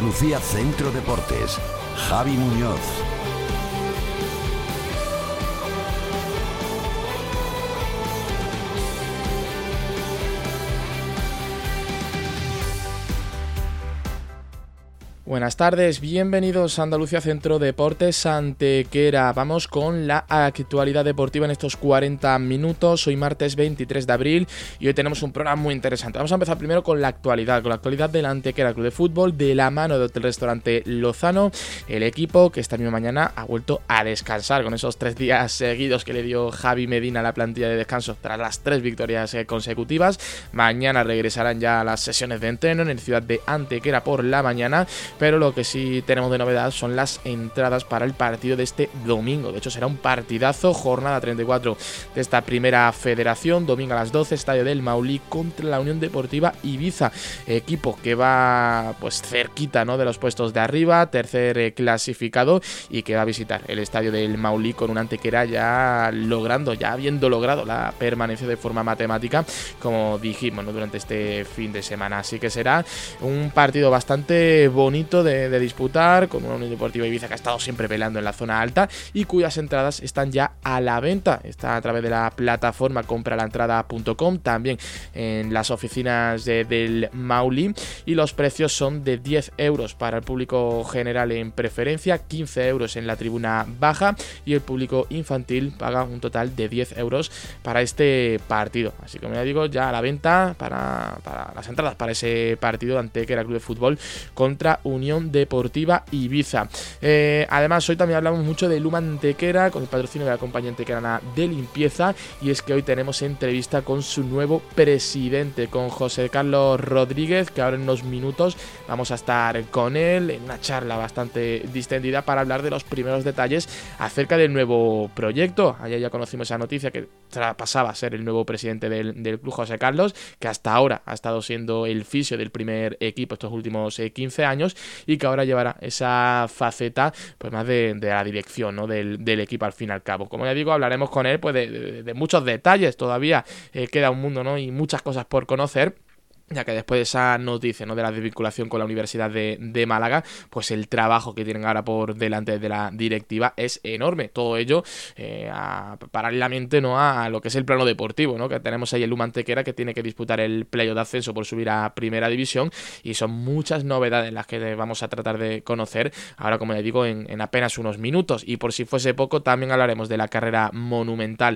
Andalucía Centro Deportes. Javi Muñoz. Buenas tardes, bienvenidos a Andalucía Centro Deportes Antequera. Vamos con la actualidad deportiva en estos 40 minutos. Hoy martes 23 de abril y hoy tenemos un programa muy interesante. Vamos a empezar primero con la actualidad del Antequera Club de Fútbol de la mano de Hotel Restaurante Lozano. El equipo que esta misma mañana ha vuelto a descansar con esos 3 días seguidos que le dio Javi Medina a la plantilla de descanso tras las 3 victorias consecutivas. Mañana regresarán ya a las sesiones de entreno en el Ciudad de Antequera por la mañana. Pero lo que sí tenemos de novedad son las entradas para el partido de este domingo. De hecho, será un partidazo, jornada 34 de esta primera federación. Domingo a las 12, Estadio del Maulí contra la Unión Deportiva Ibiza. Equipo que va pues cerquita, ¿no?, de los puestos de arriba, tercer clasificado, y que va a visitar el Estadio del Maulí con una Antequera ya habiendo logrado la permanencia de forma matemática, como dijimos, ¿no?, durante este fin de semana. Así que será un partido bastante bonito de disputar, con una Unión Deportiva Ibiza que ha estado siempre peleando en la zona alta y cuyas entradas están ya a la venta. Está a través de la plataforma compralaentrada.com, también en las oficinas del Maulí, y los precios son de 10 euros para el público general en preferencia, 15 euros en la tribuna baja, y el público infantil paga un total de 10 euros para este partido. Así que, como ya digo, ya a la venta para las entradas para ese partido de Antequera Club de Fútbol contra Unión Deportiva Ibiza. Además, hoy también hablamos mucho de Luma Antequera con el patrocinio de la compañía antequerana de limpieza, y es que hoy tenemos entrevista con su nuevo presidente, con José Carlos Rodríguez, que ahora en unos minutos vamos a estar con él en una charla bastante distendida para hablar de los primeros detalles acerca del nuevo proyecto. Ayer ya conocimos esa noticia que pasaba a ser el nuevo presidente del club, José Carlos, que hasta ahora ha estado siendo el fisio del primer equipo estos últimos 15 años, y que ahora llevará esa faceta pues más de la dirección, ¿no?, del equipo al fin y al cabo. Como ya digo, hablaremos con él pues de muchos detalles. Todavía queda un mundo, ¿no?, y muchas cosas por conocer, ya que después de esa noticia, ¿no?, de la desvinculación con la Universidad de Málaga, pues el trabajo que tienen ahora por delante de la directiva es enorme. Todo ello paralelamente, ¿no?, a lo que es el plano deportivo, ¿no?, que tenemos ahí el Luma Antequera, que tiene que disputar el playoff de ascenso por subir a Primera División, y son muchas novedades las que vamos a tratar de conocer ahora, como ya digo, en apenas unos minutos. Y por si fuese poco, también hablaremos de la carrera monumental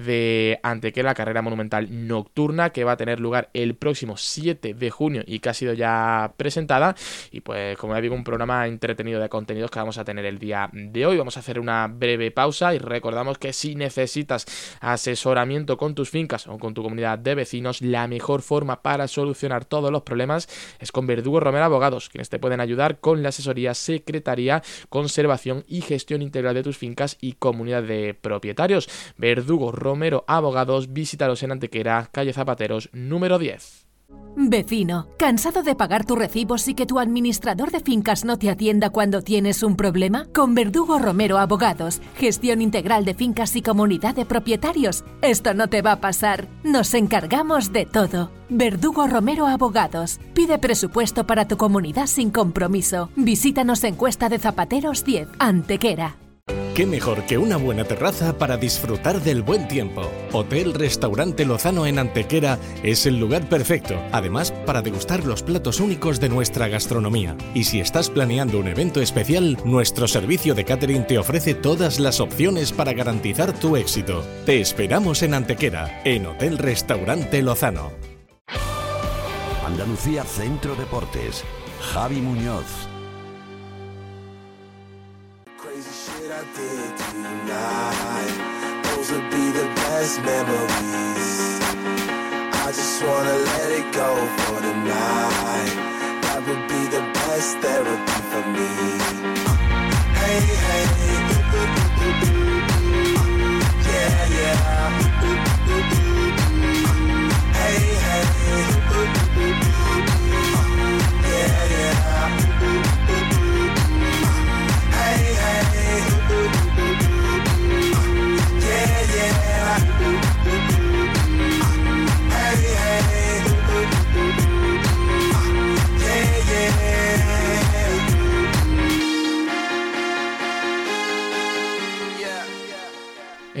de Antequera, la carrera monumental nocturna, que va a tener lugar el próximo 7 de junio y que ha sido ya presentada. Y pues, como ya digo, un programa entretenido de contenidos que vamos a tener el día de hoy. Vamos a hacer una breve pausa y recordamos que si necesitas asesoramiento con tus fincas o con tu comunidad de vecinos, la mejor forma para solucionar todos los problemas es con Verdugo Romero Abogados, quienes te pueden ayudar con la asesoría, secretaría, conservación y gestión integral de tus fincas y comunidad de propietarios. Verdugo Romero Abogados, visítalos en Antequera, calle Zapateros, número 10. Vecino, ¿cansado de pagar tus recibos y que tu administrador de fincas no te atienda cuando tienes un problema? Con Verdugo Romero Abogados, gestión integral de fincas y comunidad de propietarios. Esto no te va a pasar. Nos encargamos de todo. Verdugo Romero Abogados. Pide presupuesto para tu comunidad sin compromiso. Visítanos en Cuesta de Zapateros 10, Antequera. ¿Qué mejor que una buena terraza para disfrutar del buen tiempo? Hotel Restaurante Lozano en Antequera es el lugar perfecto, además para degustar los platos únicos de nuestra gastronomía. Y si estás planeando un evento especial, nuestro servicio de catering te ofrece todas las opciones para garantizar tu éxito. Te esperamos en Antequera, en Hotel Restaurante Lozano. Andalucía Centro Deportes. Javi Muñoz. Did tonight, those would be the best memories. I just wanna let it go for tonight. That would be the best therapy for me. Hey, hey, yeah, yeah. Hey, hey, yeah, yeah. Hey, hey. Yeah, yeah. Hey, hey. Yeah, yeah.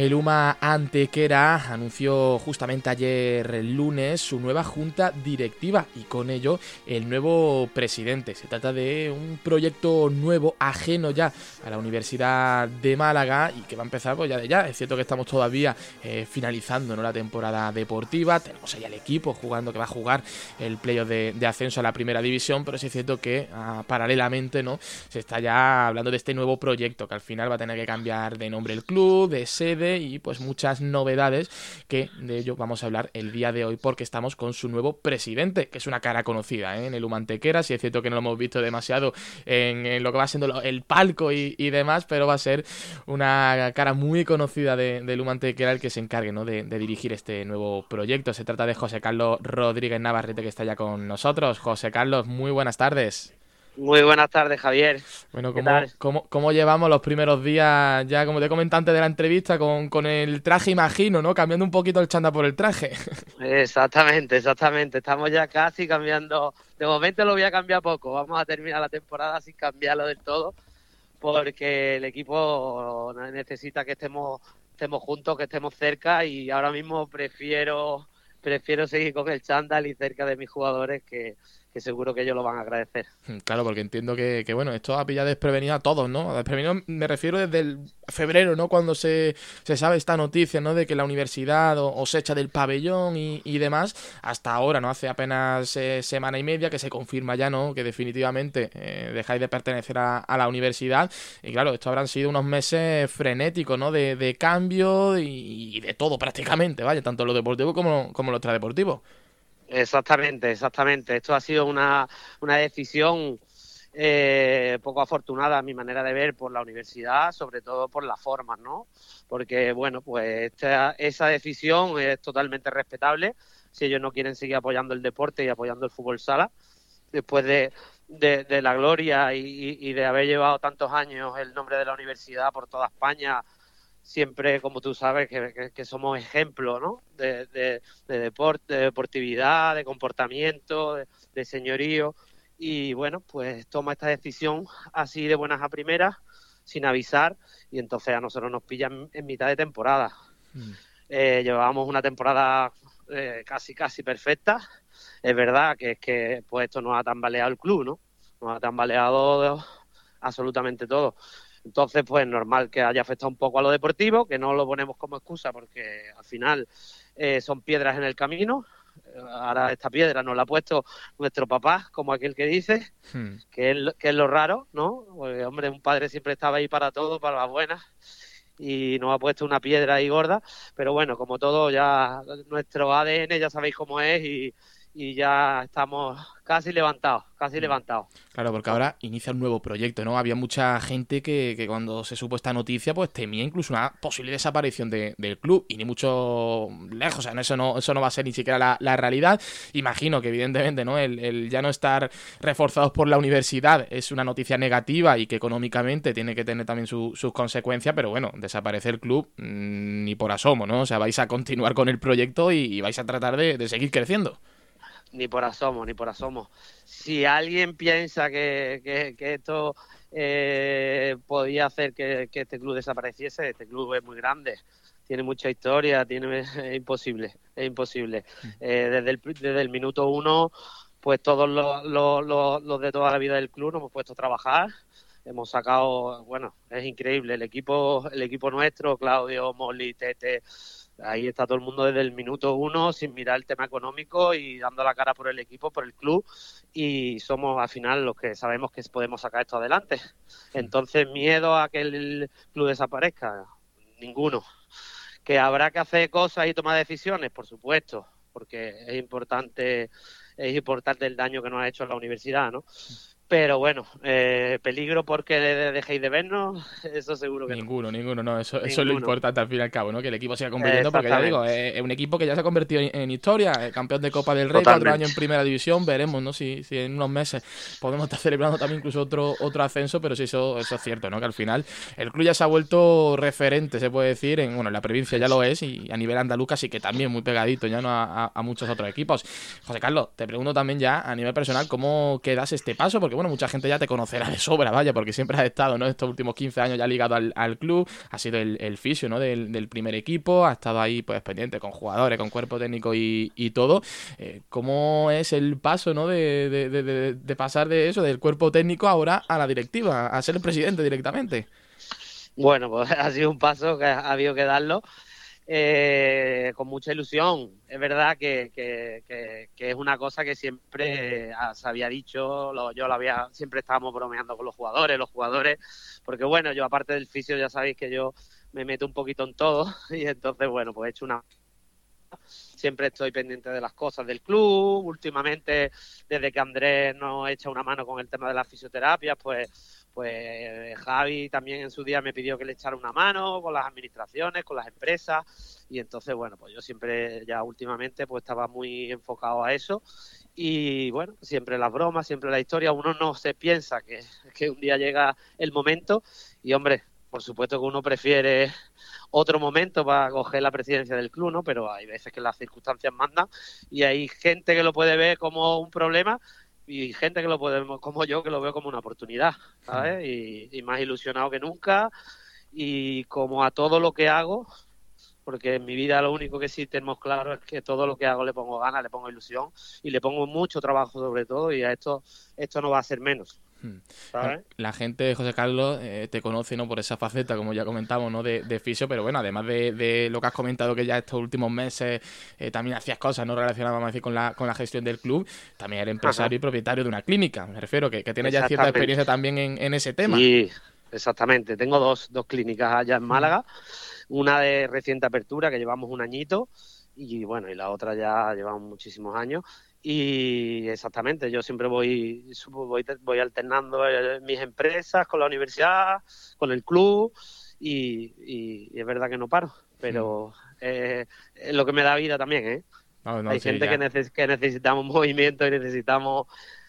El UMA Antequera anunció justamente ayer el lunes su nueva junta directiva y con ello el nuevo presidente. Se trata de un proyecto nuevo, ajeno ya a la Universidad de Málaga y que va a empezar pues ya de ya. Es cierto que estamos todavía finalizando, ¿no?, la temporada deportiva. Tenemos ahí al equipo jugando, que va a jugar el playoff de ascenso a la primera división, pero sí es cierto que paralelamente, ¿no?, se está ya hablando de este nuevo proyecto que al final va a tener que cambiar de nombre el club, de sede y pues muchas novedades, que de ello vamos a hablar el día de hoy porque estamos con su nuevo presidente, que es una cara conocida en el UMA Antequera. Sí es cierto que no lo hemos visto demasiado en lo que va siendo el palco y demás, pero va a ser una cara muy conocida del UMA Antequera el que se encargue, ¿no?, de dirigir este nuevo proyecto. Se trata de José Carlos Rodríguez Navarrete, que está ya con nosotros. José Carlos, muy buenas tardes. Muy buenas tardes, Javier. Bueno, ¿cómo llevamos los primeros días ya, como te comenté antes de la entrevista, con el traje, imagino, ¿no? Cambiando un poquito el chándal por el traje. Exactamente. Estamos ya casi cambiando. De momento lo voy a cambiar poco. Vamos a terminar la temporada sin cambiarlo del todo, porque el equipo necesita que estemos juntos, que estemos cerca, y ahora mismo prefiero seguir con el chándal y cerca de mis jugadores, que seguro que ellos lo van a agradecer. Claro, porque entiendo que bueno, esto ha pillado desprevenido a todos, ¿no? Desprevenido me refiero desde el febrero, ¿no?, cuando se sabe esta noticia, ¿no?, de que la universidad os echa del pabellón y demás, hasta ahora, ¿no?, hace apenas semana y media que se confirma ya, ¿no?, que definitivamente dejáis de pertenecer a la universidad. Y claro, esto habrán sido unos meses frenéticos, ¿no?, de cambio y de todo prácticamente, vaya, tanto lo deportivo como lo extradeportivo. Exactamente. Esto ha sido una decisión poco afortunada, a mi manera de ver, por la universidad, sobre todo por las formas, ¿no? Porque, bueno, pues esa decisión es totalmente respetable. Si ellos no quieren seguir apoyando el deporte y apoyando el fútbol sala, después de la gloria y de haber llevado tantos años el nombre de la universidad por toda España, siempre, como tú sabes, que somos ejemplos, ¿no?, de deporte, de deportividad, de comportamiento, de señorío. Y bueno, pues toma esta decisión así de buenas a primeras, sin avisar, y entonces a nosotros nos pillan en mitad de temporada. Llevábamos una temporada casi perfecta. Es verdad que pues esto nos ha tambaleado el club, ¿no? Nos ha tambaleado absolutamente todo. Entonces, pues normal que haya afectado un poco a lo deportivo, que no lo ponemos como excusa, porque al final son piedras en el camino. Ahora esta piedra nos la ha puesto nuestro papá, como aquel que dice, que es lo raro, ¿no? Porque, hombre, un padre siempre estaba ahí para todo, para las buenas, y nos ha puesto una piedra ahí gorda. Pero bueno, como todo, ya nuestro ADN ya sabéis cómo es, y ya estamos casi levantados. Claro, porque ahora inicia un nuevo proyecto, ¿no? Había mucha gente que cuando se supo esta noticia pues temía incluso una posible desaparición del club, y ni mucho lejos. O sea, eso no va a ser ni siquiera la realidad. Imagino que evidentemente, ¿no?, el ya no estar reforzados por la universidad es una noticia negativa y que económicamente tiene que tener también sus consecuencias, pero bueno, desaparecer el club ni por asomo, ¿no? O sea, vais a continuar con el proyecto y vais a tratar de seguir creciendo. Ni por asomo. Si alguien piensa que esto podía hacer que este club desapareciese, este club es muy grande, tiene mucha historia, es imposible. Desde el minuto uno, pues todos los de toda la vida del club nos hemos puesto a trabajar. Hemos sacado, bueno, es increíble, el equipo nuestro, Claudio, Molly, Tete. Ahí está todo el mundo desde el minuto uno, sin mirar el tema económico y dando la cara por el equipo, por el club, y somos al final los que sabemos que podemos sacar esto adelante. Entonces, miedo a que el club desaparezca, ninguno. Que habrá que hacer cosas y tomar decisiones, por supuesto, porque es importante el daño que nos ha hecho la universidad, ¿no? Pero bueno, peligro porque dejéis de vernos, eso seguro que ninguno, no. Eso es lo importante al fin y al cabo, ¿no? Que el equipo siga compitiendo, porque ya digo, es un equipo que ya se ha convertido en historia, campeón de Copa del Rey, 4 años en Primera División. Veremos, ¿no?, si en unos meses podemos estar celebrando también incluso otro ascenso, pero sí, eso es cierto, ¿no?, que al final el club ya se ha vuelto referente, se puede decir, en la provincia ya lo es, y a nivel andaluz casi que también muy pegadito ya, ¿no?, a muchos otros equipos. José Carlos, te pregunto también ya a nivel personal, ¿cómo quedas este paso? Porque bueno, mucha gente ya te conocerá de sobra, vaya, porque siempre has estado, ¿no? Estos últimos 15 años ya ligado al club, has sido el fisio, ¿no? Del primer equipo, has estado ahí, pues, pendiente con jugadores, con cuerpo técnico y todo. ¿Cómo es el paso, ¿no? De pasar de eso, del cuerpo técnico ahora a la directiva, a ser el presidente directamente? Bueno, pues ha sido un paso que ha habido que darlo con mucha ilusión. Es verdad que es una cosa que siempre se había dicho, siempre estábamos bromeando con los jugadores, porque bueno, yo aparte del fisio ya sabéis que yo me meto un poquito en todo y entonces bueno, pues he hecho siempre estoy pendiente de las cosas del club. Últimamente, desde que Andrés nos echa una mano con el tema de la fisioterapia, pues Javi también en su día me pidió que le echara una mano con las administraciones, con las empresas, y entonces bueno, pues yo siempre ya últimamente pues estaba muy enfocado a eso. Y bueno, siempre las bromas, siempre la historia, uno no se piensa que un día llega el momento y hombre, por supuesto que uno prefiere otro momento para coger la presidencia del club, ¿no? Pero hay veces que las circunstancias mandan y hay gente que lo puede ver como un problema y gente que lo puede, como yo, que lo veo como una oportunidad, ¿sabes? Y más ilusionado que nunca, y como a todo lo que hago, porque en mi vida lo único que sí tenemos claro es que todo lo que hago le pongo ganas, le pongo ilusión y le pongo mucho trabajo sobre todo, y a esto no va a ser menos. ¿Sabes? La gente, José Carlos, te conoce, ¿no? Por esa faceta, como ya comentamos, ¿no? De fisio, pero bueno, además de lo que has comentado, que ya estos últimos meses también hacías cosas, ¿no? Relacionadas, vamos a decir, con la gestión del club, también eres empresario y propietario de una clínica, me refiero, que tienes ya cierta experiencia también en ese tema. Sí, exactamente. Tengo dos clínicas allá en Málaga, una de reciente apertura, que llevamos un añito, y bueno, y la otra ya llevamos muchísimos años. Y exactamente, yo siempre voy alternando mis empresas con la universidad, con el club, y es verdad que no paro, pero es lo que me da vida también, ¿eh? Hay gente que necesitamos movimiento y necesitamos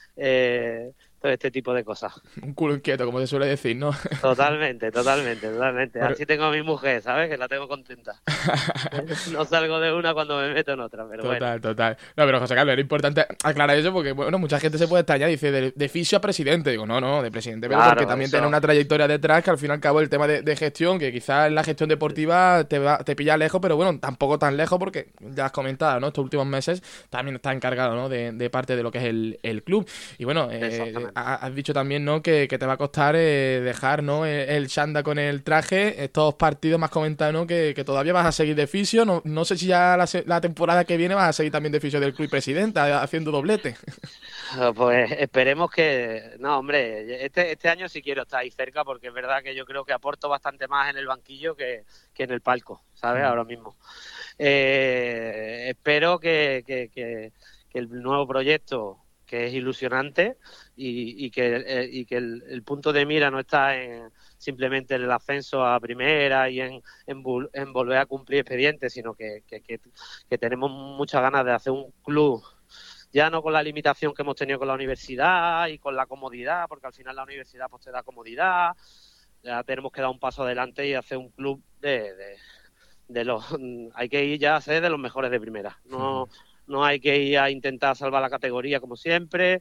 todo este tipo de cosas. Un culo inquieto, como se suele decir, ¿no? Totalmente. Así tengo a mi mujer, ¿sabes? Que la tengo contenta. No salgo de una cuando me meto en otra, pero total, bueno. Total. No, pero José Carlos, era importante aclarar eso porque, bueno, mucha gente se puede extrañar y dice de fisio a presidente. Digo, no, de presidente, pero claro, porque también eso. tiene una trayectoria detrás que al fin y al cabo el tema de gestión, que quizás en la gestión deportiva te pilla lejos, pero bueno, tampoco tan lejos porque ya has comentado, ¿no? Estos últimos meses también está encargado, ¿no? De parte de lo que es el club. Y bueno, has dicho también, ¿no? Que te va a costar dejar, ¿no? El chándal con el traje. Estos partidos me has comentado, ¿no? Que todavía vas a seguir de fisio. No sé si ya la temporada que viene vas a seguir también de fisio del club y presidenta, haciendo doblete. Pues esperemos que... No, hombre, este año sí quiero estar ahí cerca, porque es verdad que yo creo que aporto bastante más en el banquillo que en el palco, ¿sabes? Ahora mismo. Espero que el nuevo proyecto, que es ilusionante, y que el punto de mira no está simplemente en el ascenso a primera y en volver a cumplir expedientes, sino que tenemos muchas ganas de hacer un club, ya no con la limitación que hemos tenido con la universidad y con la comodidad, porque al final la universidad pues te da comodidad. Ya tenemos que dar un paso adelante y hacer un club de los... Hay que ir ya a ser de los mejores de primera. No hay que ir a intentar salvar la categoría como siempre.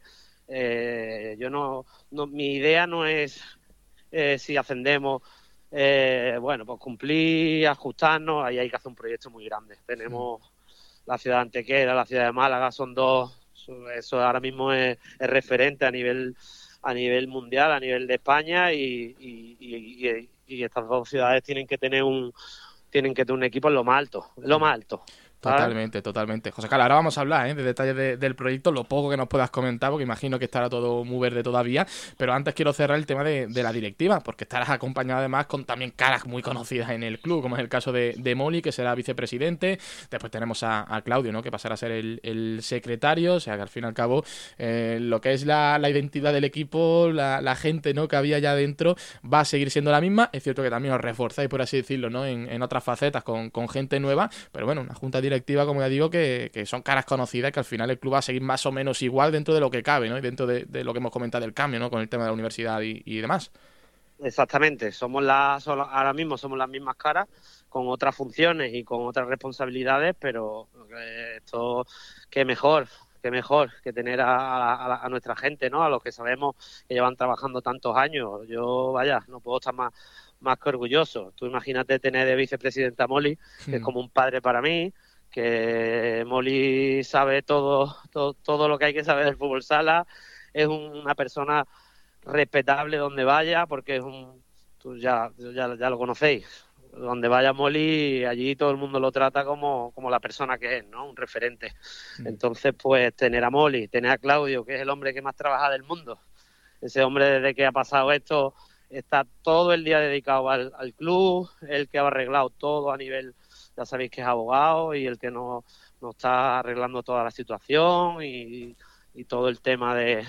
Mi idea no es si ascendemos, bueno, pues cumplir, ajustarnos. Ahí hay que hacer un proyecto muy grande. Tenemos la ciudad de Antequera, la ciudad de Málaga, son dos. Eso ahora mismo es referente a nivel mundial, a nivel de España, y estas dos ciudades tienen que tener un equipo en lo más alto. Totalmente. José Carlos, ahora vamos a hablar de detalles del proyecto, lo poco que nos puedas comentar, porque imagino que estará todo muy verde todavía, pero antes quiero cerrar el tema de la directiva, porque estarás acompañado además con también caras muy conocidas en el club, como es el caso de Moli, que será vicepresidente. Después tenemos a Claudio, ¿no? Que pasará a ser el secretario, o sea que al fin y al cabo lo que es la identidad del equipo, la gente, ¿no? Que había ya dentro va a seguir siendo la misma. Es cierto que también os reforzáis, por así decirlo, ¿no? En otras facetas con gente nueva, pero bueno, una junta directiva, como ya digo, que son caras conocidas, que al final el club va a seguir más o menos igual dentro de lo que cabe, ¿no? Y dentro de lo que hemos comentado del cambio, ¿no? Con el tema de la universidad y demás. Exactamente, ahora mismo somos las mismas caras, con otras funciones y con otras responsabilidades, pero esto, qué mejor qué mejor que tener a nuestra gente, ¿no? A los que sabemos que llevan trabajando tantos años. Yo, vaya, no puedo estar más que orgulloso. Tú imagínate tener de vicepresidenta a Molly, que es como un padre para mí, que Molly sabe todo lo que hay que saber del fútbol sala, es una persona respetable donde vaya, porque es tú ya lo conocéis. Donde vaya Molly, allí todo el mundo lo trata como la persona que es, ¿no? Un referente. Entonces, pues, tener a Molly, tener a Claudio, que es el hombre que más trabaja del mundo. Ese hombre, desde que ha pasado esto, está todo el día dedicado al club, el que ha arreglado todo a nivel, ya sabéis que es abogado, y el que nos está arreglando toda la situación y todo el tema de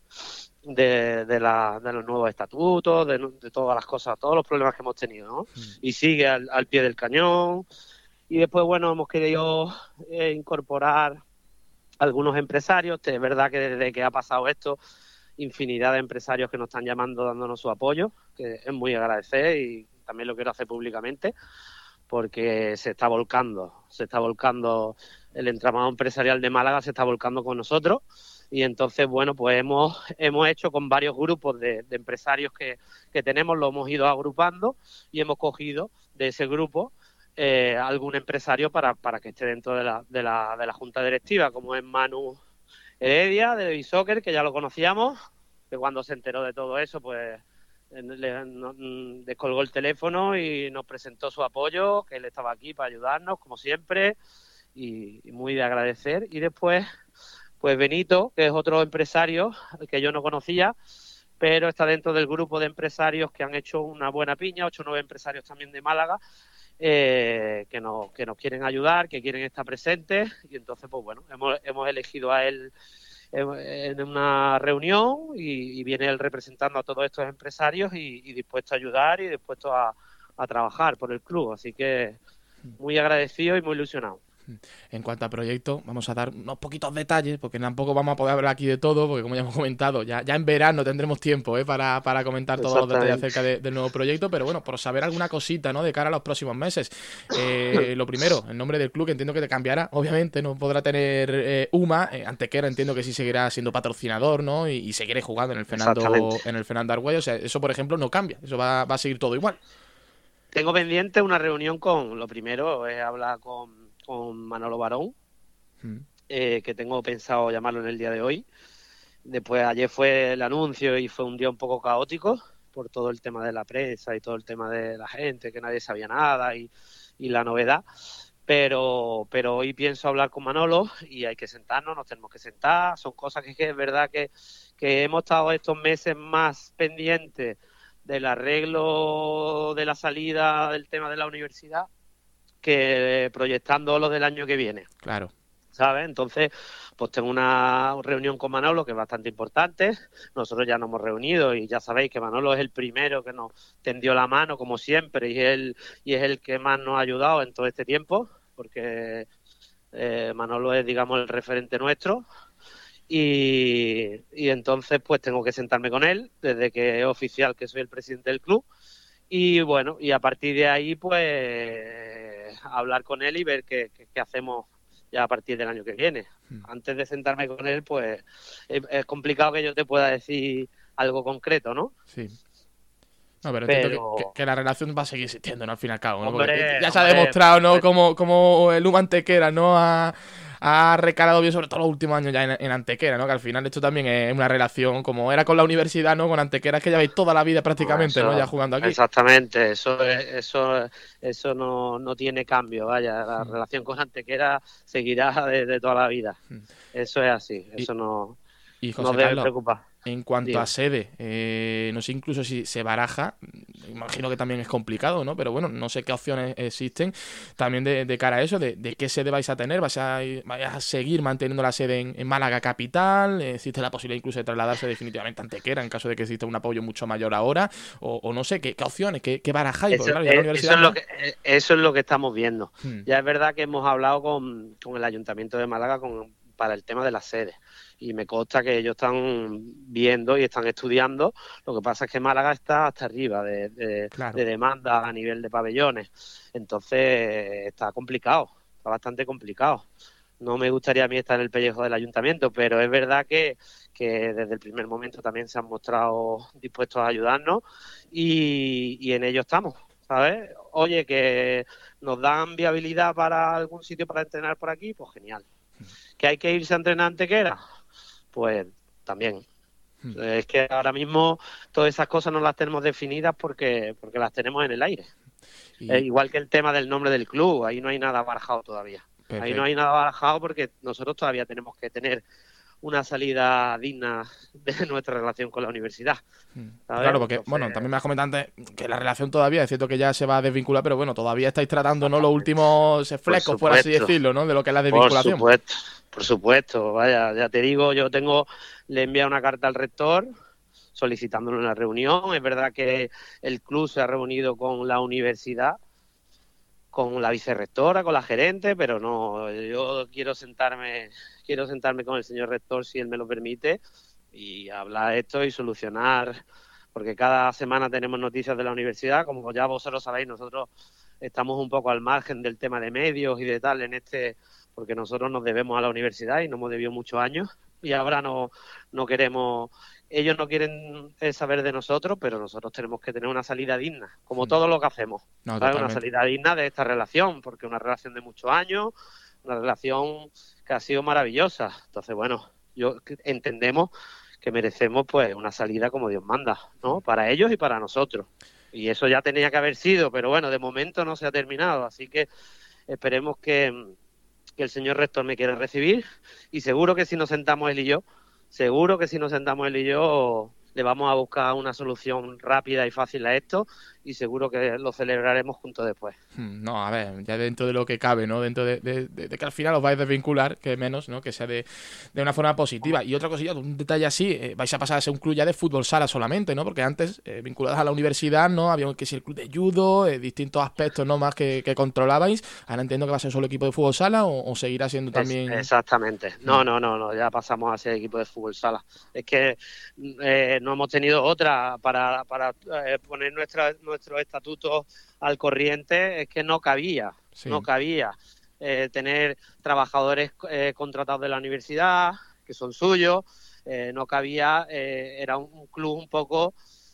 los nuevos estatutos, de todas las cosas, todos los problemas que hemos tenido, ¿no? Y sigue al pie del cañón. Y después, bueno, hemos querido incorporar algunos empresarios. Es verdad que desde que ha pasado esto, infinidad de empresarios que nos están llamando, dándonos su apoyo, que es muy agradecer, y también lo quiero hacer públicamente, porque se está volcando el entramado empresarial de Málaga, se está volcando con nosotros. Y entonces, bueno, pues hemos hecho con varios grupos de empresarios que tenemos, lo hemos ido agrupando y hemos cogido de ese grupo algún empresario para que esté dentro de la junta directiva, como es Manu Heredia de Soccer, que ya lo conocíamos, que cuando se enteró de todo eso, pues descolgó el teléfono y nos presentó su apoyo, que él estaba aquí para ayudarnos, como siempre, y muy de agradecer. Y después, pues Benito, que es otro empresario que yo no conocía, pero está dentro del grupo de empresarios que han hecho una buena piña, 8 o 9 empresarios también de Málaga, que nos quieren ayudar, que quieren estar presentes. Y entonces, pues bueno, hemos elegido a él en una reunión, y viene él representando a todos estos empresarios y dispuesto a ayudar y dispuesto a trabajar por el club. Así que muy agradecido y muy ilusionado. En cuanto a proyecto, vamos a dar unos poquitos detalles, porque tampoco vamos a poder hablar aquí de todo, porque como ya hemos comentado, ya en verano tendremos tiempo para comentar todos los detalles acerca del nuevo proyecto, pero bueno, por saber alguna cosita, ¿no?, de cara a los próximos meses. Lo primero, el nombre del club, que entiendo que te cambiará, obviamente, no podrá tener UMA, Antequera entiendo que sí seguirá siendo patrocinador, ¿no?, y seguiré jugando en el Fernando Argüello. O sea, eso, por ejemplo, no cambia, eso va a seguir todo igual. Tengo pendiente una reunión lo primero es hablar con Manolo Barón, que tengo pensado llamarlo en el día de hoy. Después, ayer fue el anuncio y fue un día un poco caótico por todo el tema de la prensa y todo el tema de la gente, que nadie sabía nada y la novedad. Pero hoy pienso hablar con Manolo y hay que sentarnos, nos tenemos que sentar. Son cosas que es verdad que hemos estado estos meses más pendientes del arreglo de la salida del tema de la universidad que proyectando los del año que viene. Claro. ¿Sabes? Entonces, pues tengo una reunión con Manolo que es bastante importante. Nosotros ya nos hemos reunido y ya sabéis que Manolo es el primero que nos tendió la mano, como siempre, y es el que más nos ha ayudado en todo este tiempo, porque Manolo es, digamos, el referente nuestro. Y entonces, pues tengo que sentarme con él, desde que es oficial que soy el presidente del club. Y bueno, y a partir de ahí, pues hablar con él y ver qué hacemos ya a partir del año que viene. Antes de sentarme con él, pues es complicado que yo te pueda decir algo concreto, ¿no? Sí. No, pero entiendo que la relación va a seguir existiendo, ¿no?, al fin y al cabo, ¿no? Hombre, ya se ha demostrado, ¿no?, como el UMA Antequera, ¿no?, ha recalado bien, sobre todo los últimos años ya en Antequera, ¿no?, que al final esto también es una relación, como era con la universidad, ¿no?, con Antequera, es que lleváis toda la vida prácticamente, ¿no?, ya jugando aquí. Exactamente, eso no tiene cambio, vaya, la relación con Antequera seguirá de toda la vida. Eso es así, eso no debe preocupar. En cuanto a sede, no sé incluso si se baraja, imagino que también es complicado, ¿no? Pero bueno, no sé qué opciones existen también de cara a eso, de qué sede vais a tener. ¿Vais a seguir manteniendo la sede en Málaga capital? ¿Existe la posibilidad incluso de trasladarse definitivamente a Antequera en caso de que exista un apoyo mucho mayor ahora? O no sé, ¿qué opciones? ¿Qué barajáis? Porque, claro, ya la universidad eso es lo que estamos viendo. Ya es verdad que hemos hablado con el Ayuntamiento de Málaga para el tema de las sedes. Y me consta que ellos están viendo y están estudiando. Lo que pasa es que Málaga está hasta arriba de demanda a nivel de pabellones. Entonces está complicado, está bastante complicado. no me gustaría a mí estar en el pellejo del ayuntamiento, pero es verdad que desde el primer momento también se han mostrado dispuestos a ayudarnos y en ello estamos, ¿sabes? Oye, que nos dan viabilidad para algún sitio para entrenar por aquí, pues genial. ¿Que hay que irse a entrenar a Antequera? Pues también. Es que ahora mismo todas esas cosas no las tenemos definidas porque las tenemos en el aire. Igual que el tema del nombre del club, ahí no hay nada barajado todavía. Perfecto. Ahí no hay nada barajado porque nosotros todavía tenemos que tener una salida digna de nuestra relación con la universidad. Claro, porque, entonces, bueno, también me has comentado antes que la relación todavía, es cierto que ya se va a desvincular, pero bueno, todavía estáis tratando, ¿no?, los últimos flecos, por así decirlo, ¿no?, de lo que es la desvinculación. Por supuesto, vaya, ya te digo, le he enviado una carta al rector solicitándole una reunión. Es verdad que el club se ha reunido con la universidad, con la vicerrectora, con la gerente, pero no, yo quiero sentarme con el señor rector, si él me lo permite, y hablar esto y solucionar, porque cada semana tenemos noticias de la universidad. Como ya vosotros sabéis, nosotros estamos un poco al margen del tema de medios y de tal porque nosotros nos debemos a la universidad y nos hemos debido muchos años, y ahora no queremos. Ellos no quieren saber de nosotros, pero nosotros tenemos que tener una salida digna, como todo lo que hacemos. Una salida digna de esta relación, porque es una relación de muchos años, una relación que ha sido maravillosa. Entonces, bueno, entendemos que merecemos pues una salida como Dios manda, ¿no? Para ellos y para nosotros. Y eso ya tenía que haber sido, pero bueno, de momento no se ha terminado. Así que esperemos que el señor rector me quiera recibir, y seguro que si nos sentamos él y yo, le vamos a buscar una solución rápida y fácil a esto, y seguro que lo celebraremos juntos después. No, a ver, ya dentro de lo que cabe, ¿no? Dentro de que al final os vais a desvincular, que menos, ¿no? Que sea de una forma positiva. Y otra cosilla, un detalle así, vais a pasar a ser un club ya de fútbol sala solamente, ¿no? Porque antes, vinculados a la universidad, ¿no? Había que si el club de judo, distintos aspectos, ¿no?, más que controlabais. Ahora entiendo que va a ser solo equipo de fútbol sala, o seguirá siendo también... Exactamente. No, ya pasamos a ser equipo de fútbol sala. Es que no hemos tenido otra para poner nuestro estatuto al corriente. Es que no cabía tener trabajadores contratados de la universidad, que son suyos, no cabía, era un club un poco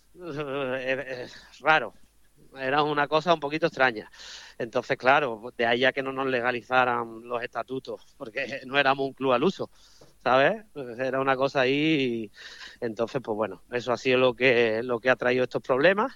raro, era una cosa un poquito extraña. Entonces, claro, de ahí a que no nos legalizaran los estatutos, porque no éramos un club al uso, ¿sabes? Era una cosa ahí. Entonces, pues bueno, eso ha sido lo que ha traído estos problemas,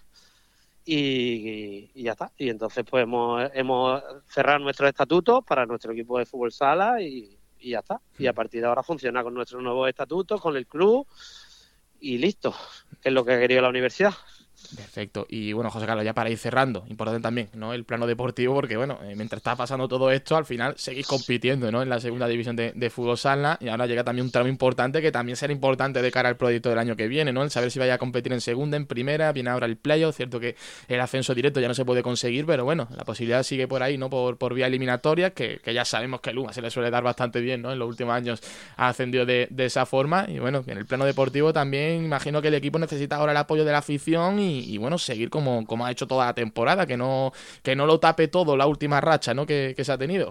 y ya está. Y entonces pues hemos cerrado nuestros estatutos para nuestro equipo de fútbol sala, y ya está. Y a partir de ahora funciona con nuestros nuevos estatutos, con el club, y listo, que es lo que ha querido la universidad. Perfecto. Y bueno, José Carlos, ya para ir cerrando, importante también, ¿no?, el plano deportivo, porque bueno, mientras está pasando todo esto, al final seguís compitiendo, ¿no?, en la segunda división de fútbol sala, y ahora llega también un tramo importante que también será importante de cara al proyecto del año que viene, ¿no?, el saber si vaya a competir en segunda, en primera. Viene ahora el playoff, cierto que el ascenso directo ya no se puede conseguir, pero bueno, la posibilidad sigue por ahí, ¿no?, por vía eliminatoria, que ya sabemos que el UMA se le suele dar bastante bien, ¿no?, en los últimos años ha ascendido de esa forma. Y bueno, en el plano deportivo también imagino que el equipo necesita ahora el apoyo de la afición y bueno, seguir como ha hecho toda la temporada, que no lo tape todo la última racha, ¿no?, que se ha tenido.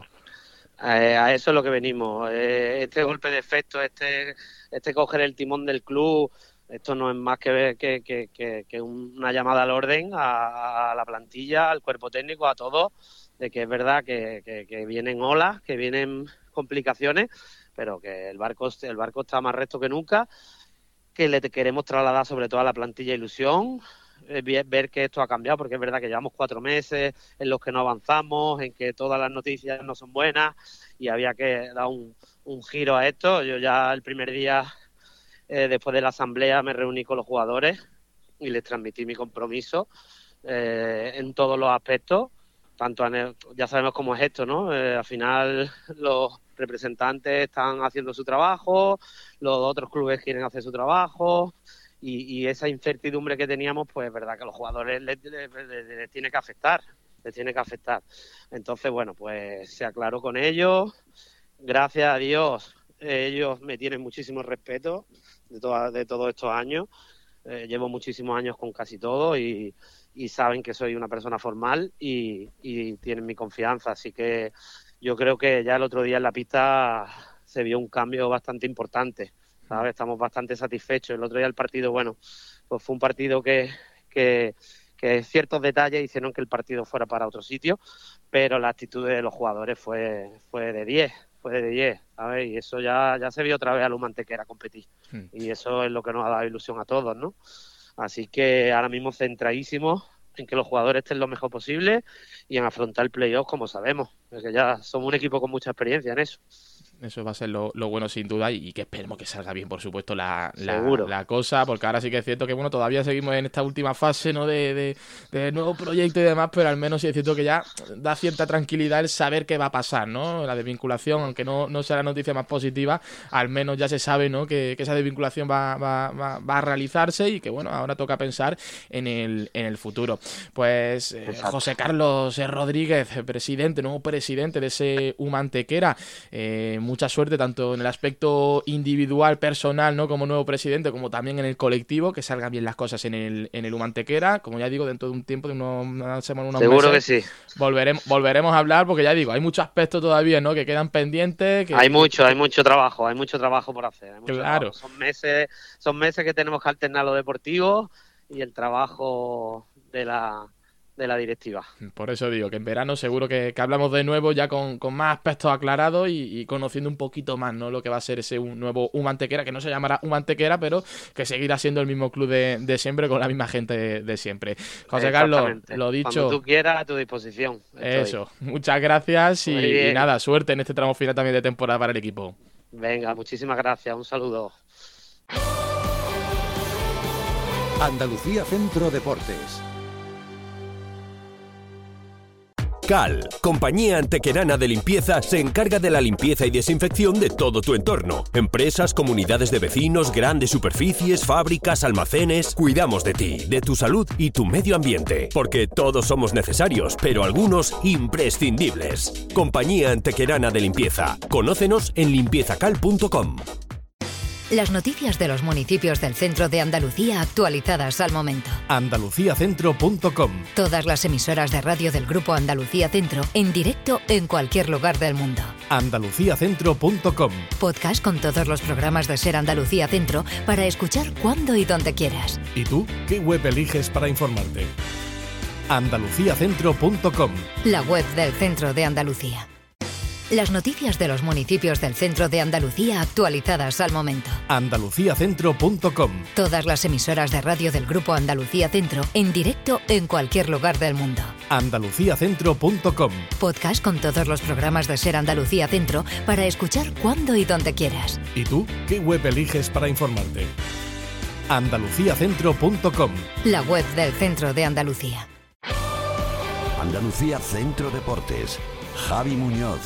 A eso es lo que venimos. Este golpe de efecto, este coger el timón del club, esto no es más que una llamada al orden a la plantilla, al cuerpo técnico, a todos, de que es verdad que vienen olas, que vienen complicaciones, pero que el barco está más recto que nunca, que le queremos trasladar sobre todo a la plantilla ilusión, ver que esto ha cambiado, porque es verdad que llevamos 4 meses en los que no avanzamos, en que todas las noticias no son buenas, y había que dar un giro a esto. Yo ya el primer día, después de la asamblea, me reuní con los jugadores y les transmití mi compromiso en todos los aspectos. Ya sabemos cómo es esto, ¿no? Al final los representantes están haciendo su trabajo, los otros clubes quieren hacer su trabajo, y esa incertidumbre que teníamos, pues es verdad que a los jugadores les tiene que afectar, Entonces, bueno, pues se aclaró con ellos. Gracias a Dios, ellos me tienen muchísimo respeto de todos estos años. Llevo muchísimos años con casi todos, y saben que soy una persona formal, y tienen mi confianza. Así que yo creo que ya el otro día en la pista se vio un cambio bastante importante, ¿sabes? Estamos bastante satisfechos. El otro día el partido, bueno, pues fue un partido que ciertos detalles hicieron que el partido fuera para otro sitio, pero la actitud de los jugadores fue de 10, ¿sabes? Y eso ya se vio otra vez a Luma Antequera competir. Y eso es lo que nos ha dado ilusión a todos, ¿no? Así que ahora mismo centradísimos en que los jugadores estén lo mejor posible y en afrontar el playoff como sabemos, porque ya somos un equipo con mucha experiencia en eso. Eso va a ser lo bueno sin duda y que esperemos que salga bien, por supuesto, la cosa, porque ahora sí que es cierto que bueno, todavía seguimos en esta última fase, ¿no? de nuevo proyecto y demás, pero al menos sí es cierto que ya da cierta tranquilidad el saber qué va a pasar, ¿no? La desvinculación, aunque no sea la noticia más positiva, al menos ya se sabe, ¿no? que esa desvinculación va a realizarse y que bueno, ahora toca pensar en el futuro. Pues José Carlos Rodríguez, nuevo presidente de ese Luma Antequera, mucha suerte tanto en el aspecto individual, personal, ¿no? Como nuevo presidente, como también en el colectivo, que salgan bien las cosas en el Luma Antequera. Como ya digo, dentro de un tiempo, de una semana, unos seguro meses, que sí. Volveremos a hablar, porque ya digo, hay muchos aspectos todavía, ¿no? Que quedan pendientes. Hay mucho trabajo por hacer. Claro. Son meses que tenemos que alternar lo deportivo y el trabajo de la directiva. Por eso digo que en verano seguro que hablamos de nuevo ya con más aspectos aclarados y conociendo un poquito más, ¿no? Lo que va a ser ese nuevo Luma Antequera, que no se llamará Luma Antequera, pero que seguirá siendo el mismo club de siempre, con la misma gente de siempre. José Carlos, lo dicho. Cuando tú quieras, a tu disposición. Eso, muchas gracias y nada, suerte en este tramo final también de temporada para el equipo. Venga, muchísimas gracias, un saludo. Andalucía Centro Deportes. CAL, compañía antequerana de limpieza, se encarga de la limpieza y desinfección de todo tu entorno. Empresas, comunidades de vecinos, grandes superficies, fábricas, almacenes. Cuidamos de ti, de tu salud y tu medio ambiente. Porque todos somos necesarios, pero algunos imprescindibles. Compañía antequerana de limpieza. Conócenos en limpiezacal.com. Las noticias de los municipios del centro de Andalucía actualizadas al momento. Andaluciacentro.com. Todas las emisoras de radio del Grupo Andalucía Centro en directo en cualquier lugar del mundo. Andaluciacentro.com. Podcast con todos los programas de Ser Andalucía Centro para escuchar cuando y donde quieras. ¿Y tú qué web eliges para informarte? Andaluciacentro.com. La web del centro de Andalucía. Las noticias de los municipios del centro de Andalucía actualizadas al momento. Andaluciacentro.com. Todas las emisoras de radio del Grupo Andalucía Centro en directo en cualquier lugar del mundo. Andaluciacentro.com. Podcast con todos los programas de Ser Andalucía Centro para escuchar cuando y donde quieras. ¿Y tú qué web eliges para informarte? Andaluciacentro.com. La web del centro de Andalucía. Andalucía Centro Deportes. Javi Muñoz.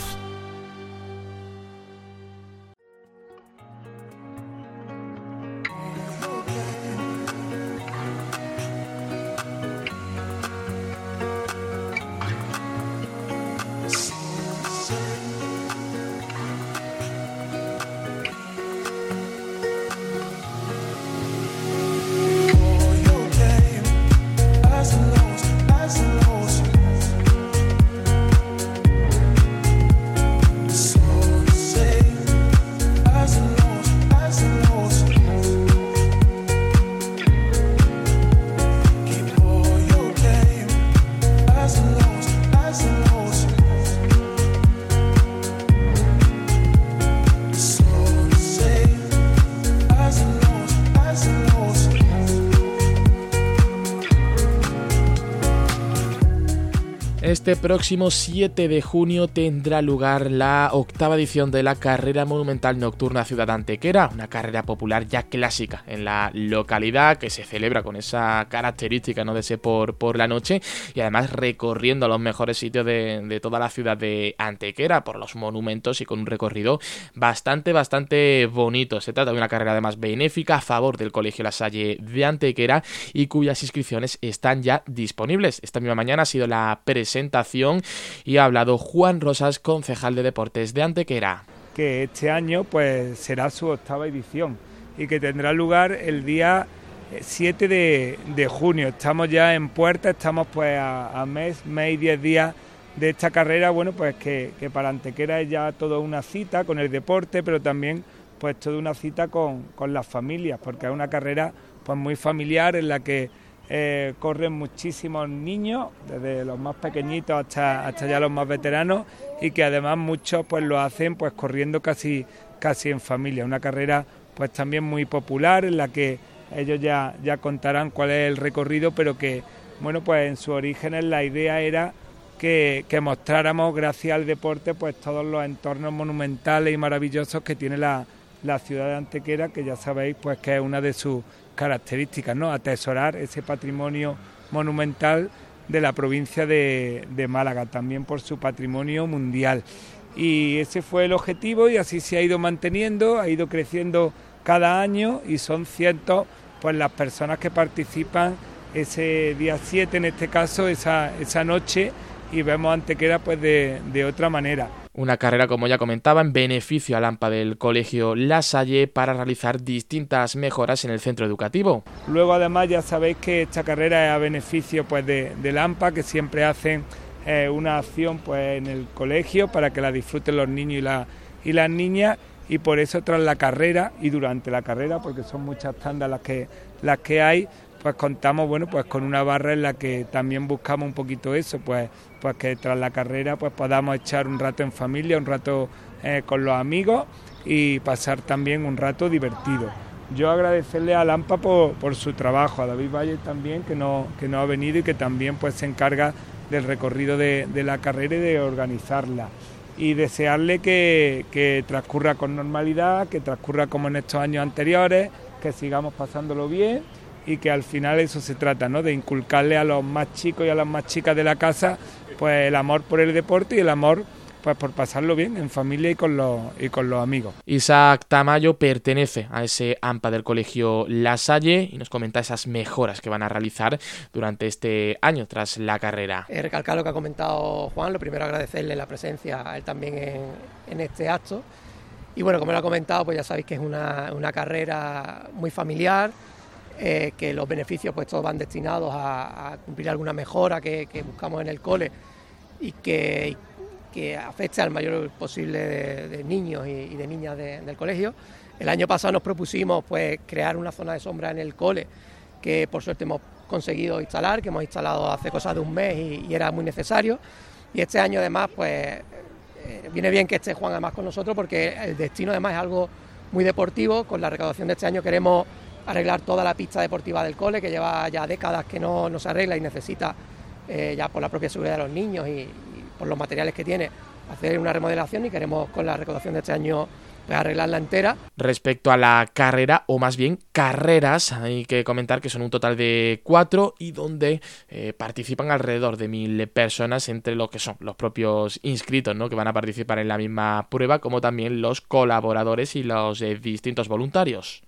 Este próximo 7 de junio tendrá lugar la 8ª edición de la Carrera Monumental Nocturna Ciudad Antequera, una carrera popular ya clásica en la localidad que se celebra con esa característica, ¿no?, de ser por la noche y además recorriendo los mejores sitios de toda la ciudad de Antequera por los monumentos y con un recorrido bastante bonito. Se trata de una carrera además benéfica a favor del Colegio La Salle de Antequera y cuyas inscripciones están ya disponibles. Esta misma mañana ha sido la presentación y ha hablado Juan Rosas, concejal de Deportes de Antequera. Que este año pues será su 8ª edición y que tendrá lugar el día 7 de junio. Estamos ya en puerta, estamos pues a mes y 10 días de esta carrera, bueno, pues que para Antequera es ya toda una cita con el deporte, pero también pues toda una cita con las familias, porque es una carrera pues muy familiar en la que corren muchísimos niños, desde los más pequeñitos hasta ya los más veteranos, y que además muchos pues lo hacen pues corriendo casi en familia. Una carrera pues también muy popular en la que ellos ya contarán cuál es el recorrido, pero que bueno, pues en sus orígenes la idea era que mostráramos, gracias al deporte, pues todos los entornos monumentales y maravillosos que tiene la ciudad de Antequera, que ya sabéis pues que es una de sus características, ¿no? Atesorar ese patrimonio monumental de la provincia de Málaga, también por su patrimonio mundial. Y ese fue el objetivo, y así se ha ido manteniendo, ha ido creciendo cada año, y son cientos pues las personas que participan ese día 7, en este caso, esa noche, y vemos Antequera pues de otra manera. Una carrera, como ya comentaba, en beneficio al AMPA del Colegio La Salle para realizar distintas mejoras en el centro educativo. Luego, además, ya sabéis que esta carrera es a beneficio pues del AMPA, que siempre hacen una acción pues en el colegio para que la disfruten los niños y las niñas, y por eso tras la carrera y durante la carrera, porque son muchas tandas las que hay, pues contamos bueno pues con una barra en la que también buscamos un poquito eso, pues que tras la carrera pues podamos echar un rato en familia, un rato con los amigos, y pasar también un rato divertido. Yo agradecerle a AMPA por su trabajo, a David Valle también, que no ha venido y que también pues se encarga del recorrido de la carrera y de organizarla. Y desearle que transcurra con normalidad, que transcurra como en estos años anteriores, que sigamos pasándolo bien, y que al final eso se trata, ¿no? De inculcarle a los más chicos y a las más chicas de la casa pues el amor por el deporte y el amor pues por pasarlo bien en familia y con los amigos. Isaac Tamayo pertenece a ese AMPA del Colegio La Salle y nos comenta esas mejoras que van a realizar durante este año tras la carrera. Recalcar lo que ha comentado Juan, lo primero agradecerle la presencia a él también en este acto, y bueno, como lo ha comentado, pues ya sabéis que es una carrera muy familiar, que los beneficios pues todos van destinados a cumplir alguna mejora que buscamos en el cole y que afecte al mayor posible de niños y de niñas del colegio. El año pasado nos propusimos pues crear una zona de sombra en el cole, que por suerte hemos conseguido instalar, que hemos instalado hace cosa de un mes y era muy necesario. Y este año además pues viene bien que esté Juan además con nosotros, porque el destino además es algo muy deportivo. Con la recaudación de este año queremos arreglar toda la pista deportiva del cole, que lleva ya décadas que no se arregla y necesita, ya por la propia seguridad de los niños y por los materiales que tiene, hacer una remodelación, y queremos con la recaudación de este año pues arreglarla entera. Respecto a la carrera, o más bien carreras, hay que comentar que son un total de 4 y donde participan alrededor de 1.000 personas, entre lo que son los propios inscritos, ¿no?, que van a participar en la misma prueba, como también los colaboradores y los distintos voluntarios.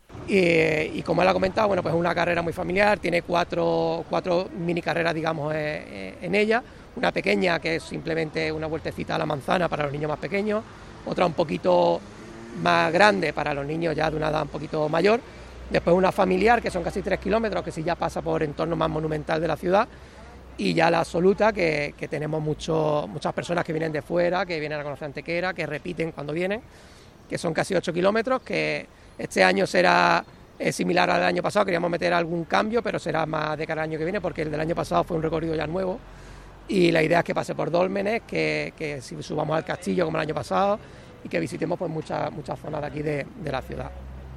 Y como él ha comentado, bueno, pues es una carrera muy familiar, tiene cuatro mini carreras, digamos, en ella. Una pequeña, que es simplemente una vueltecita a la manzana para los niños más pequeños, otra un poquito más grande para los niños ya de una edad un poquito mayor, después una familiar, que son casi 3 kilómetros, que sí ya pasa por entorno más monumental de la ciudad, y ya la absoluta, que tenemos muchas personas que vienen de fuera, que vienen a conocer Antequera, que repiten cuando vienen, que son casi 8 kilómetros, que este año será similar al año pasado. Queríamos meter algún cambio, pero será más de cara al año que viene, porque el del año pasado fue un recorrido ya nuevo, y la idea es que pase por Dólmenes, que si subamos al castillo como el año pasado, y que visitemos pues muchas zonas de aquí de la ciudad.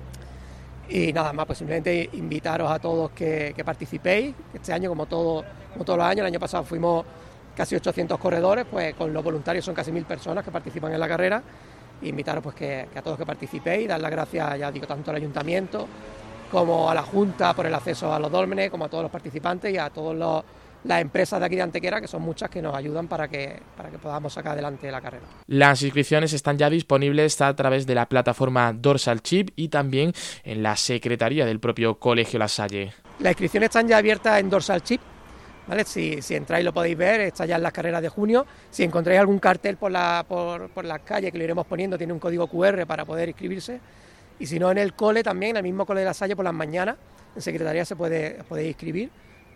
Y nada más, pues simplemente invitaros a todos que participéis. Este año, como todos los años, el año pasado fuimos casi 800 corredores, pues con los voluntarios son casi 1.000 personas que participan en la carrera. E invitaros pues que a todos que participéis, dar las gracias, ya digo, tanto al ayuntamiento como a la Junta por el acceso a los dólmenes, como a todos los participantes y a todas las empresas de aquí de Antequera, que son muchas, que nos ayudan para que podamos sacar adelante la carrera. Las inscripciones están ya disponibles a través de la plataforma Dorsal Chip y también en la secretaría del propio Colegio La Salle. Las inscripciones están ya abiertas en Dorsal Chip, ¿vale? Si entráis lo podéis ver, está ya en las carreras de junio. Si encontráis algún cartel por las calles, que lo iremos poniendo, tiene un código QR para poder inscribirse. Y si no, en el cole también, en el mismo cole de La Salle, por las mañanas, en secretaría podéis inscribir.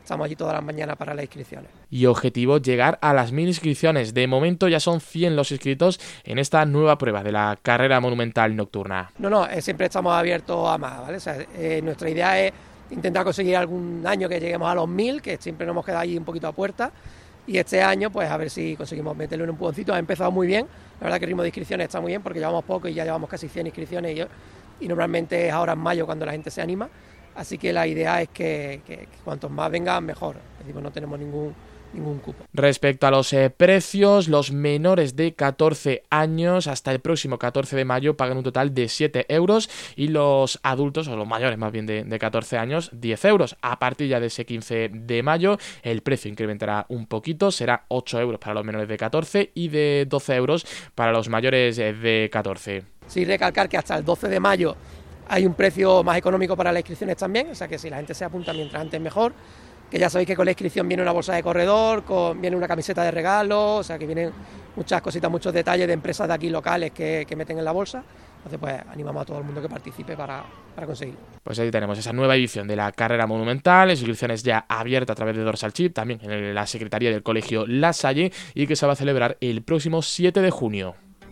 estamos allí todas las mañanas para las inscripciones. Y objetivo, llegar a las 1000 inscripciones. De momento ya son 100 los inscritos en esta nueva prueba de la carrera monumental nocturna. No, siempre estamos abiertos a más, ¿vale? O sea, nuestra idea es intentar conseguir algún año que lleguemos a los 1000, que siempre nos hemos quedado ahí un poquito a puerta. Y este año, pues a ver si conseguimos meterle un empujoncito. Ha empezado muy bien, la verdad que el ritmo de inscripciones está muy bien porque llevamos poco y ya llevamos casi 100 inscripciones y normalmente es ahora en mayo cuando la gente se anima. Así que la idea es que cuantos más vengan, mejor. Es decir, no tenemos ningún cupo. Respecto a los precios, los menores de 14 años hasta el próximo 14 de mayo pagan un total de 7 euros y los adultos, o los mayores más bien de 14 años, 10 euros. A partir ya de ese 15 de mayo el precio incrementará un poquito, será 8 euros para los menores de 14 y de 12 euros para los mayores de 14. Sí, recalcar que hasta el 12 de mayo hay un precio más económico para las inscripciones también, o sea que si la gente se apunta mientras antes mejor. Que ya sabéis que con la inscripción viene una bolsa de corredor, viene una camiseta de regalo, o sea que vienen muchas cositas, muchos detalles de empresas de aquí locales que meten en la bolsa. Entonces pues animamos a todo el mundo que participe para conseguirlo. Pues ahí tenemos esa nueva edición de la carrera monumental, inscripciones ya abiertas a través de Dorsal Chip, también en la Secretaría del Colegio La Salle, y que se va a celebrar el próximo 7 de junio.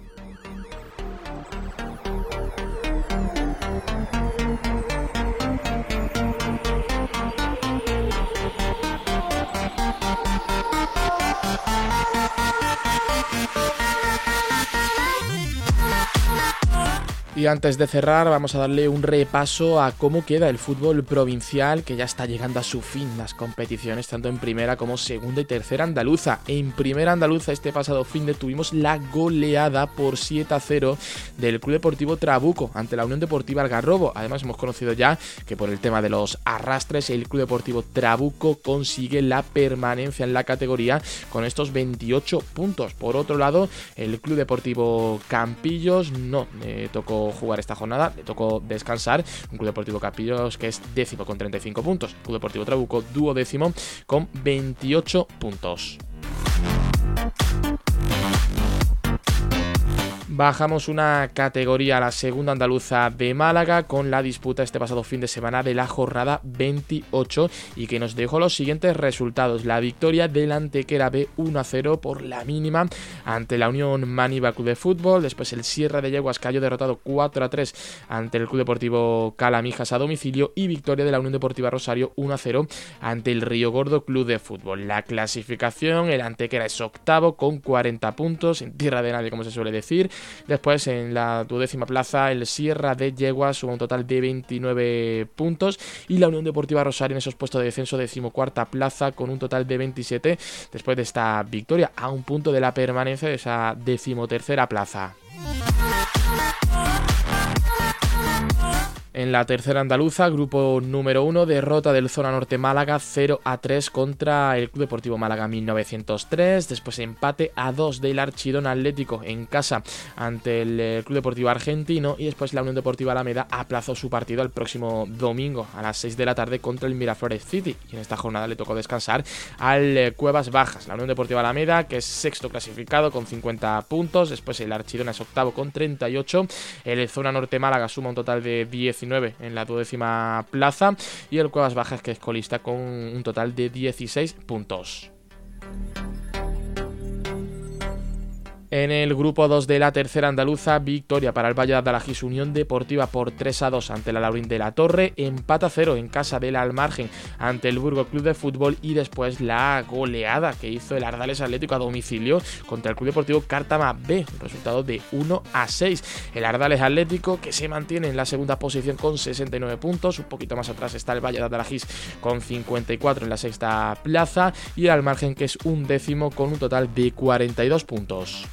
Y antes de cerrar vamos a darle un repaso a cómo queda el fútbol provincial, que ya está llegando a su fin las competiciones tanto en primera como segunda y tercera andaluza. En primera andaluza este pasado fin de tuvimos la goleada por 7-0 del Club Deportivo Trabuco ante la Unión Deportiva Algarrobo. Además hemos conocido ya que por el tema de los arrastres el Club Deportivo Trabuco consigue la permanencia en la categoría con estos 28 puntos. Por otro lado, el Club Deportivo Campillos no tocó jugar esta jornada, le tocó descansar. Un Club Deportivo Campillos que es décimo con 35 puntos, Club Deportivo Trabuco duodécimo con 28 puntos. Bajamos una categoría a la segunda andaluza de Málaga con la disputa este pasado fin de semana de la jornada 28 y que nos dejó los siguientes resultados. La victoria del Antequera B 1-0 por la mínima ante la Unión Maníba Club de Fútbol. Después el Sierra de Yeguas cayó derrotado 4-3 ante el Club Deportivo Calamijas a domicilio y victoria de la Unión Deportiva Rosario 1-0 ante el Río Gordo Club de Fútbol. La clasificación, el Antequera es octavo con 40 puntos, en tierra de nadie como se suele decir. Después en la 12ª plaza el Sierra de Yeguas suma un total de 29 puntos y la Unión Deportiva Rosario en esos puestos de descenso 14ª plaza con un total de 27 después de esta victoria a un punto de la permanencia de esa 13ª plaza. En la tercera andaluza, grupo número 1, derrota del Zona Norte Málaga 0-3 contra el Club Deportivo Málaga 1903. Después empate a 2 del Archidona Atlético en casa ante el Club Deportivo Argentino. Y después la Unión Deportiva Alameda aplazó su partido al próximo domingo a las 6 de la tarde contra el Miraflores City. Y en esta jornada le tocó descansar al Cuevas Bajas. La Unión Deportiva Alameda, que es sexto clasificado con 50 puntos. Después el Archidona es octavo con 38. El Zona Norte Málaga suma un total de 19 en la 12ª plaza y el Cuevas Bajas que es colista con un total de 16 puntos. En el grupo 2 de la tercera andaluza, victoria para el Valle de Adalagís Unión Deportiva por 3-2 ante la Laurín de la Torre, empate a 0 en casa del Almargen ante el Burgos Club de Fútbol y después la goleada que hizo el Ardales Atlético a domicilio contra el Club Deportivo Cártama B, un resultado de 1-6. El Ardales Atlético que se mantiene en la segunda posición con 69 puntos, un poquito más atrás está el Valle de Adalagís con 54 en la sexta plaza y el Almargen que es un décimo con un total de 42 puntos.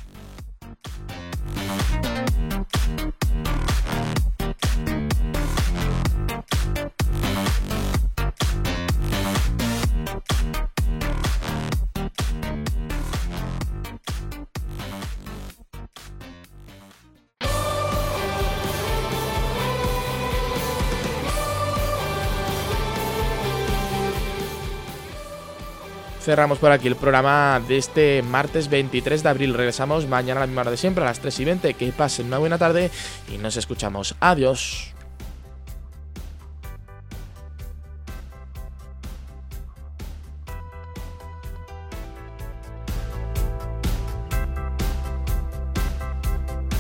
Cerramos por aquí el programa de este martes 23 de abril. Regresamos mañana a la misma hora de siempre, a las 3:20. Que pasen una buena tarde y nos escuchamos. Adiós.